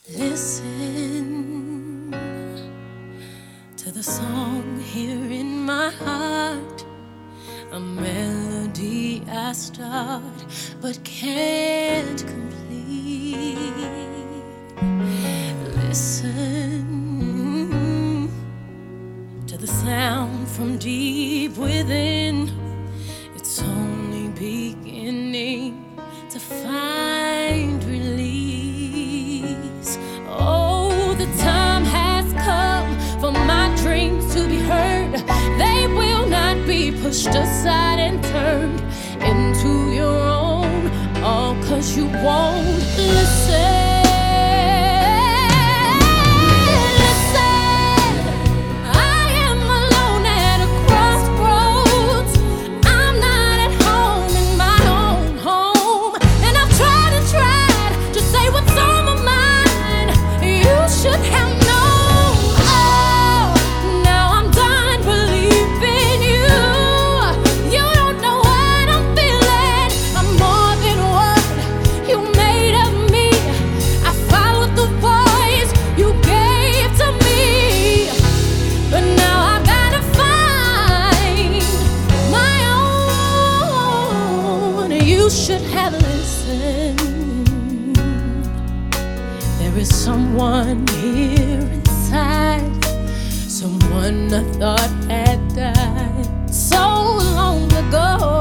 Listen to the song here in my heart, a melody I start but can't complete. Listen to the sound from deep within. It's only beginning to find release. Oh, the time has come for my dreams to be heard. They will not be pushed aside and turned into your own, all 'cause you won't listen. You should have listened. There is someone here inside, someone I thought had died so long ago.